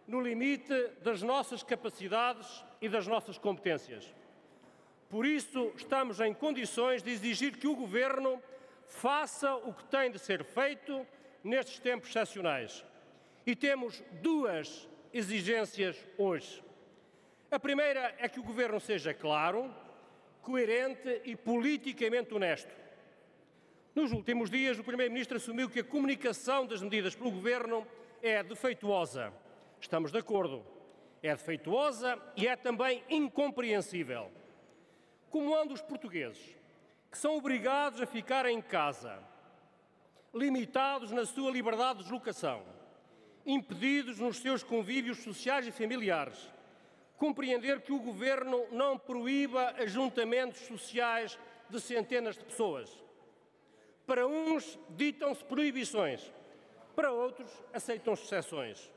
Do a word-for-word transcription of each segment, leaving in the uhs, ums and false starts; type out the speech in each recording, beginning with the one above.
no limite das nossas capacidades e das nossas competências. Por isso, estamos em condições de exigir que o Governo faça o que tem de ser feito nestes tempos excepcionais. E temos duas exigências hoje. A primeira é que o Governo seja claro, coerente e politicamente honesto. Nos últimos dias, o Primeiro-Ministro assumiu que a comunicação das medidas pelo Governo é defeituosa. Estamos de acordo. É defeituosa e é também incompreensível. Como andam os portugueses, que são obrigados a ficar em casa, limitados na sua liberdade de deslocação, impedidos nos seus convívios sociais e familiares, compreender que o Governo não proíba ajuntamentos sociais de centenas de pessoas. Para uns, ditam-se proibições, para outros, aceitam-se exceções.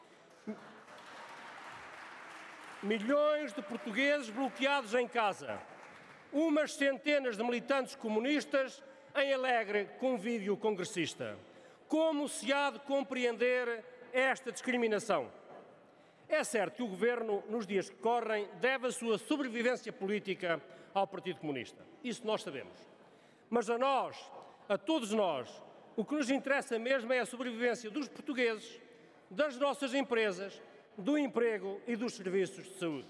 Milhões de portugueses bloqueados em casa, umas centenas de militantes comunistas em alegre convívio congressista. Como se há de compreender esta discriminação? É certo que o Governo, nos dias que correm, deve a sua sobrevivência política ao Partido Comunista. Isso nós sabemos. Mas a nós, a todos nós, o que nos interessa mesmo é a sobrevivência dos portugueses, das nossas empresas, do emprego e dos serviços de saúde.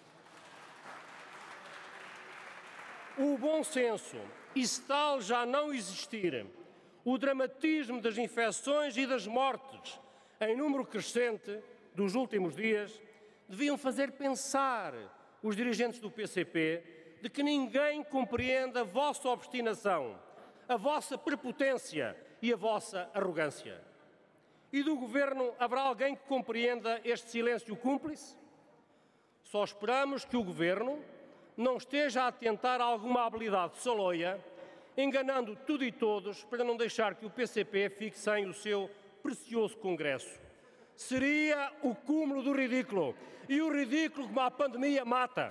O bom senso, e se tal já não existir, o dramatismo das infecções e das mortes em número crescente dos últimos dias, deviam fazer pensar os dirigentes do P C P de que ninguém compreende a vossa obstinação, a vossa prepotência e a vossa arrogância. E do Governo haverá alguém que compreenda este silêncio cúmplice? Só esperamos que o Governo não esteja a tentar alguma habilidade saloia, enganando tudo e todos para não deixar que o P C P fique sem o seu precioso Congresso. Seria o cúmulo do ridículo. E o ridículo, como a pandemia, mata.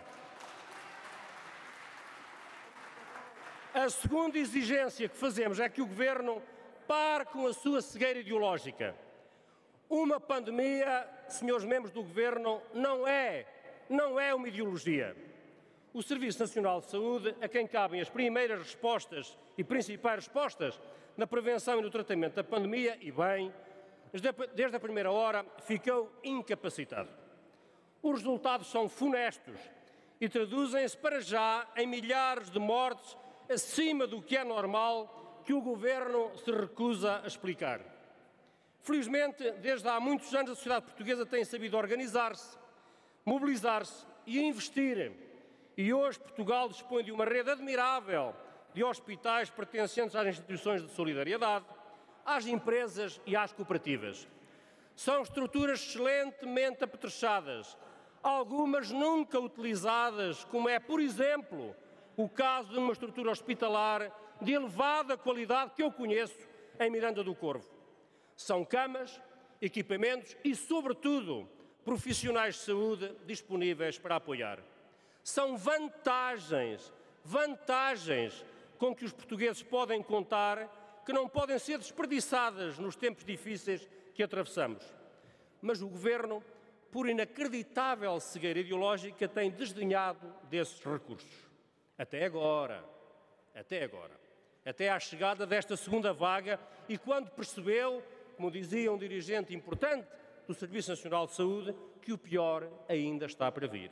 A segunda exigência que fazemos é que o Governo pare com a sua cegueira ideológica. Uma pandemia, senhores membros do Governo, não é, não é uma ideologia. O Serviço Nacional de Saúde, a quem cabem as primeiras respostas e principais respostas na prevenção e no tratamento da pandemia, e bem, desde a primeira hora ficou incapacitado. Os resultados são funestos e traduzem-se para já em milhares de mortes acima do que é normal, que o Governo se recusa a explicar. Felizmente, desde há muitos anos a sociedade portuguesa tem sabido organizar-se, mobilizar-se e investir. E hoje Portugal dispõe de uma rede admirável de hospitais pertencentes às instituições de solidariedade, às empresas e às cooperativas. São estruturas excelentemente apetrechadas, algumas nunca utilizadas, como é, por exemplo, o caso de uma estrutura hospitalar de elevada qualidade que eu conheço em Miranda do Corvo. São camas, equipamentos e, sobretudo, profissionais de saúde disponíveis para apoiar. São vantagens, vantagens com que os portugueses podem contar, que não podem ser desperdiçadas nos tempos difíceis que atravessamos. Mas o Governo, por inacreditável cegueira ideológica, tem desdenhado desses recursos. Até agora, até agora, até à chegada desta segunda vaga e quando percebeu, como dizia um dirigente importante do Serviço Nacional de Saúde, que o pior ainda está para vir.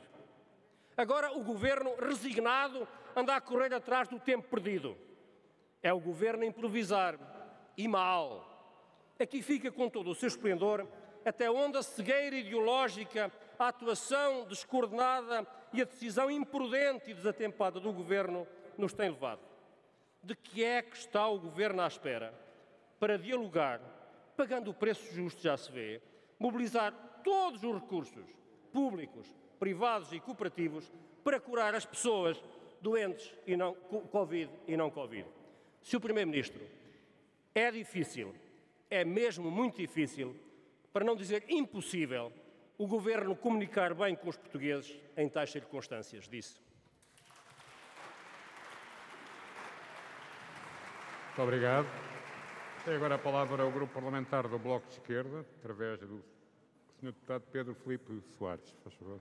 Agora o Governo, resignado, anda a correr atrás do tempo perdido. É o Governo a improvisar. E mal. Aqui fica com todo o seu esplendor até onde a cegueira ideológica, a atuação descoordenada e a decisão imprudente e desatempada do Governo nos tem levado. De que é que está o Governo à espera para dialogar, pagando o preço justo, já se vê, mobilizar todos os recursos públicos, privados e cooperativos para curar as pessoas doentes e não Covid e não Covid? Senhor Primeiro-Ministro, é difícil, é mesmo muito difícil, para não dizer impossível, o Governo comunicar bem com os portugueses em tais circunstâncias, disse. Muito obrigado. Tem agora a palavra o Grupo Parlamentar do Bloco de Esquerda, através do senhor Deputado Pedro Filipe Soares, faz favor.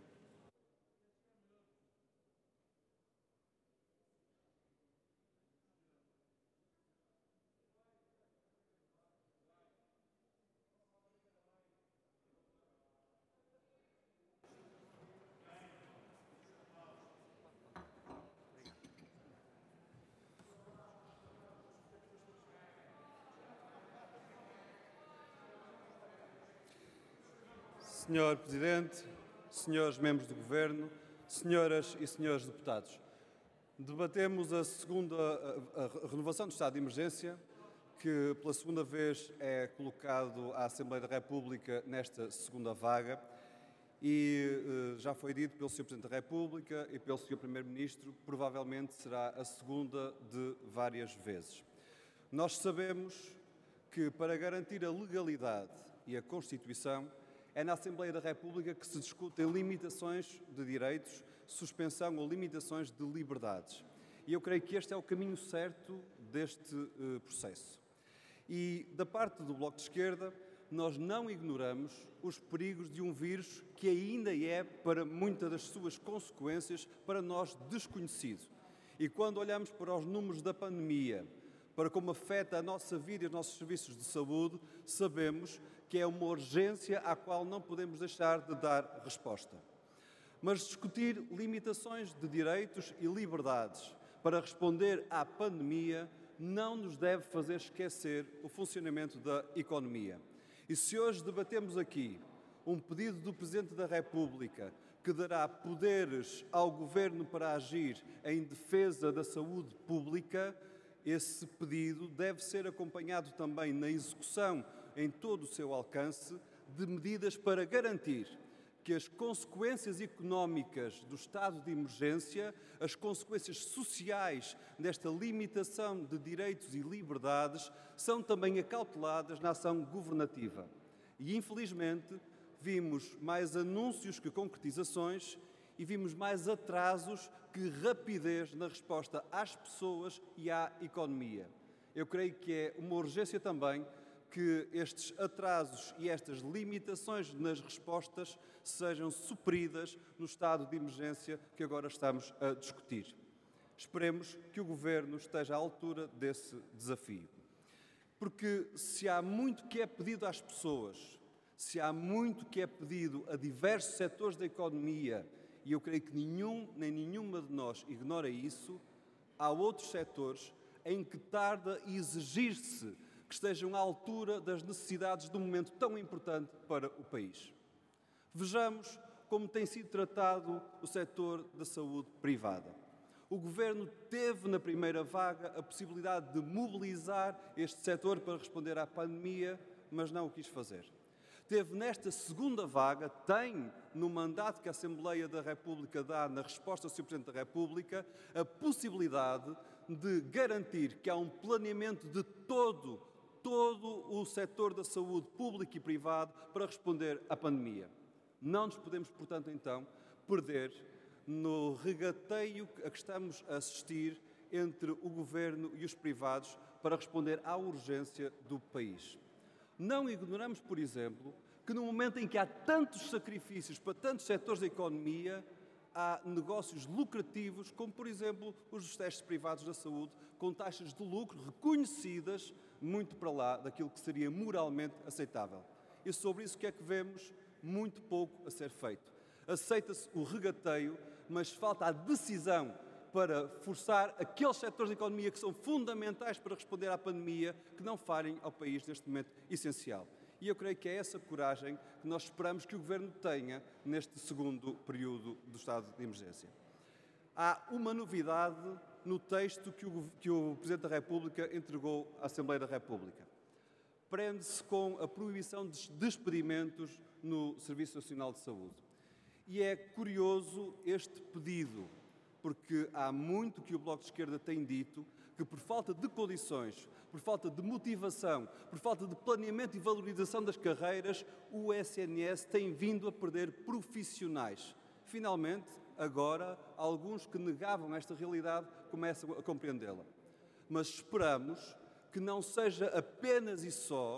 senhor Presidente, senhores membros do Governo, senhoras e senhores deputados, debatemos a segunda a, a renovação do estado de emergência, que pela segunda vez é colocado à Assembleia da República nesta segunda vaga e já foi dito pelo senhor Presidente da República e pelo senhor Primeiro-Ministro, provavelmente será a segunda de várias vezes. Nós sabemos que para garantir a legalidade e a Constituição é na Assembleia da República que se discutem limitações de direitos, suspensão ou limitações de liberdades. E eu creio que este é o caminho certo deste uh, processo. E da parte do Bloco de Esquerda, nós não ignoramos os perigos de um vírus que ainda é, para muitas das suas consequências, para nós desconhecido. E quando olhamos para os números da pandemia, para como afeta a nossa vida e os nossos serviços de saúde, sabemos que é uma urgência à qual não podemos deixar de dar resposta. Mas discutir limitações de direitos e liberdades para responder à pandemia não nos deve fazer esquecer o funcionamento da economia. E se hoje debatemos aqui um pedido do Presidente da República que dará poderes ao Governo para agir em defesa da saúde pública, esse pedido deve ser acompanhado também na execução em todo o seu alcance de medidas para garantir que as consequências económicas do estado de emergência, as consequências sociais desta limitação de direitos e liberdades são também acauteladas na ação governativa. E, infelizmente, vimos mais anúncios que concretizações e vimos mais atrasos que rapidez na resposta às pessoas e à economia. Eu creio que é uma urgência também que estes atrasos e estas limitações nas respostas sejam supridas no estado de emergência que agora estamos a discutir. Esperemos que o Governo esteja à altura desse desafio. Porque se há muito que é pedido às pessoas, se há muito que é pedido a diversos setores da economia, e eu creio que nenhum nem nenhuma de nós ignora isso, há outros setores em que tarda a exigir-se que estejam à altura das necessidades de um momento tão importante para o país. Vejamos como tem sido tratado o setor da saúde privada. O Governo teve na primeira vaga a possibilidade de mobilizar este setor para responder à pandemia, mas não o quis fazer. Teve nesta segunda vaga, tem no mandato que a Assembleia da República dá na resposta ao senhor Presidente da República, a possibilidade de garantir que há um planeamento de todo, todo o setor da saúde público e privado para responder à pandemia. Não nos podemos, portanto, então, perder no regateio a que estamos a assistir entre o Governo e os privados para responder à urgência do país. Não ignoramos, por exemplo, que no momento em que há tantos sacrifícios para tantos setores da economia, há negócios lucrativos, como, por exemplo, os dos testes privados da saúde, com taxas de lucro reconhecidas muito para lá daquilo que seria moralmente aceitável. E sobre isso o que é que vemos? Muito pouco a ser feito. Aceita-se o regateio, mas falta a decisão para forçar aqueles setores da economia que são fundamentais para responder à pandemia, que não falhem ao país neste momento essencial. E eu creio que é essa coragem que nós esperamos que o Governo tenha neste segundo período do estado de emergência. Há uma novidade no texto que o, que o Presidente da República entregou à Assembleia da República. Prende-se com a proibição de despedimentos no Serviço Nacional de Saúde. E é curioso este pedido, porque há muito que o Bloco de Esquerda tem dito que por falta de condições, por falta de motivação, por falta de planeamento e valorização das carreiras, o S N S tem vindo a perder profissionais. Finalmente, agora, alguns que negavam esta realidade começam a compreendê-la. Mas esperamos que não seja apenas e só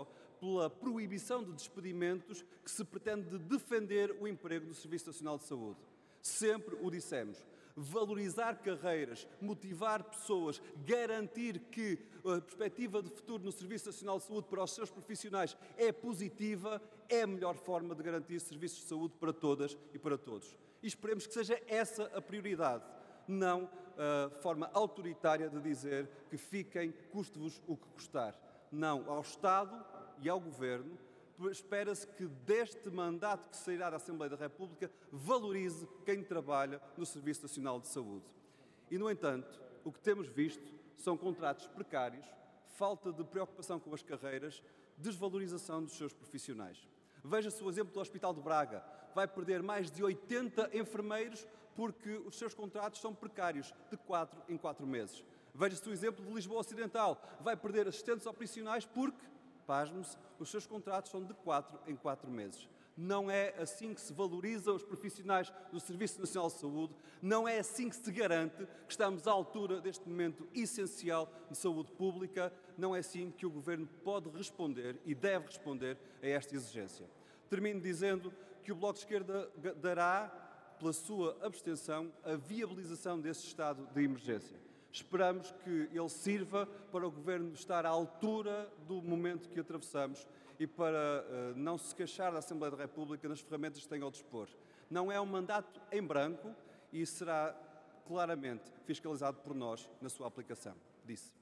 pela proibição de despedimentos que se pretende defender o emprego do Serviço Nacional de Saúde. Sempre o dissemos. Valorizar carreiras, motivar pessoas, garantir que a perspectiva de futuro no Serviço Nacional de Saúde para os seus profissionais é positiva, é a melhor forma de garantir serviços de saúde para todas e para todos. E esperemos que seja essa a prioridade, não a forma autoritária de dizer que fiquem, custe-vos o que custar. Não, ao Estado e ao Governo, espera-se que deste mandato que sairá da Assembleia da República valorize quem trabalha no Serviço Nacional de Saúde. E, no entanto, o que temos visto são contratos precários, falta de preocupação com as carreiras, desvalorização dos seus profissionais. Veja-se o exemplo do Hospital de Braga. Vai perder mais de oitenta enfermeiros porque os seus contratos são precários, de quatro em quatro meses. Veja-se o exemplo de Lisboa Ocidental. Vai perder assistentes operacionais porque, pasme-se, os seus contratos são de quatro em quatro meses. Não é assim que se valorizam os profissionais do Serviço Nacional de Saúde, não é assim que se garante que estamos à altura deste momento essencial de saúde pública, não é assim que o Governo pode responder e deve responder a esta exigência. Termino dizendo que o Bloco de Esquerda dará, pela sua abstenção, a viabilização desse estado de emergência. Esperamos que ele sirva para o Governo estar à altura do momento que atravessamos e para uh, não se queixar da Assembleia da República nas ferramentas que tem ao dispor. Não é um mandato em branco e será claramente fiscalizado por nós na sua aplicação. Disse.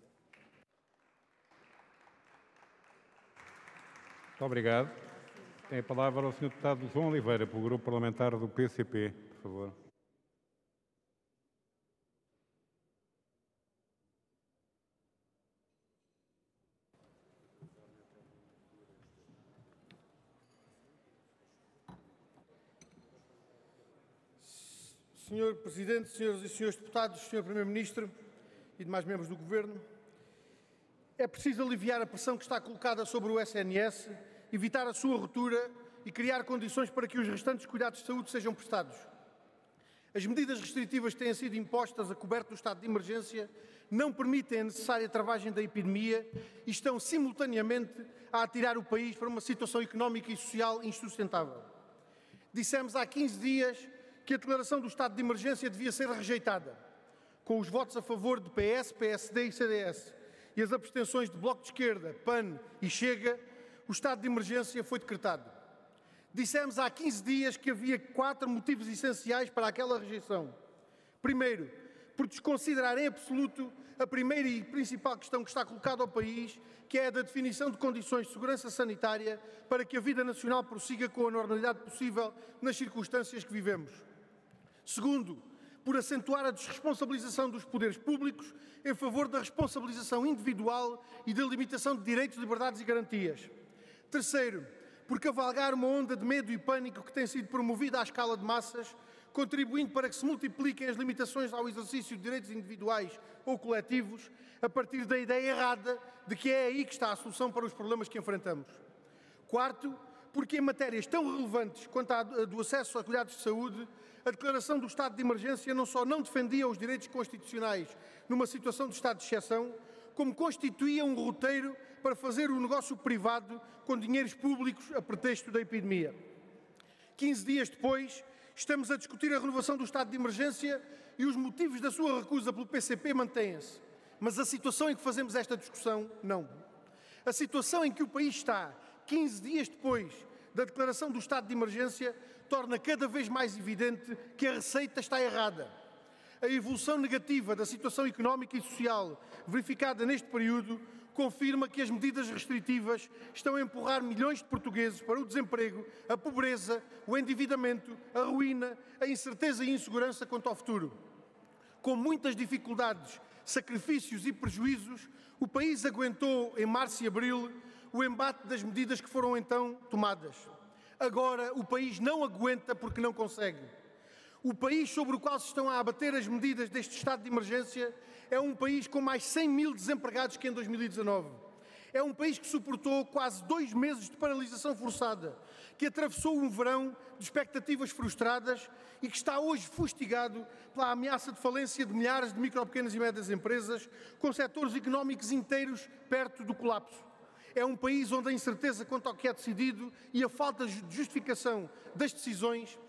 Muito obrigado. Tem a palavra o senhor Deputado João Oliveira, pelo Grupo Parlamentar do P C P, por favor. senhor Presidente, senhoras e senhores deputados, senhor Primeiro-Ministro e demais membros do Governo, é preciso aliviar a pressão que está colocada sobre o S N S, evitar a sua ruptura e criar condições para que os restantes cuidados de saúde sejam prestados. As medidas restritivas que têm sido impostas a coberto do estado de emergência não permitem a necessária travagem da epidemia e estão simultaneamente a atirar o país para uma situação económica e social insustentável. Dissemos há quinze dias que a declaração do estado de emergência devia ser rejeitada. Com os votos a favor de P S, P S D e C D S e as abstenções de Bloco de Esquerda, P A N e Chega, o estado de emergência foi decretado. Dissemos há quinze dias que havia quatro motivos essenciais para aquela rejeição. Primeiro, por desconsiderar em absoluto a primeira e principal questão que está colocada ao país, que é a da definição de condições de segurança sanitária para que a vida nacional prossiga com a normalidade possível nas circunstâncias que vivemos. Segundo, por acentuar a desresponsabilização dos poderes públicos em favor da responsabilização individual e da limitação de direitos, liberdades e garantias. Terceiro, por cavalgar uma onda de medo e pânico que tem sido promovida à escala de massas, contribuindo para que se multipliquem as limitações ao exercício de direitos individuais ou coletivos, a partir da ideia errada de que é aí que está a solução para os problemas que enfrentamos. Quarto, porque em matérias tão relevantes quanto a do acesso a cuidados de saúde, a declaração do estado de emergência não só não defendia os direitos constitucionais numa situação de estado de exceção, como constituía um roteiro para fazer o negócio privado com dinheiros públicos a pretexto da epidemia. quinze dias depois, estamos a discutir a renovação do estado de emergência e os motivos da sua recusa pelo P C P mantêm-se. Mas a situação em que fazemos esta discussão, não. A situação em que o país está, quinze dias depois da declaração do estado de emergência, torna cada vez mais evidente que a receita está errada. A evolução negativa da situação económica e social verificada neste período confirma que as medidas restritivas estão a empurrar milhões de portugueses para o desemprego, a pobreza, o endividamento, a ruína, a incerteza e insegurança quanto ao futuro. Com muitas dificuldades, sacrifícios e prejuízos, o país aguentou em março e abril o embate das medidas que foram então tomadas. Agora o país não aguenta porque não consegue. O país sobre o qual se estão a abater as medidas deste estado de emergência é um país com mais cem mil desempregados que em dois mil e dezanove. É um país que suportou quase dois meses de paralisação forçada, que atravessou um verão de expectativas frustradas e que está hoje fustigado pela ameaça de falência de milhares de micro, pequenas e médias empresas, com setores económicos inteiros perto do colapso. É um país onde a incerteza quanto ao que é decidido e a falta de justificação das decisões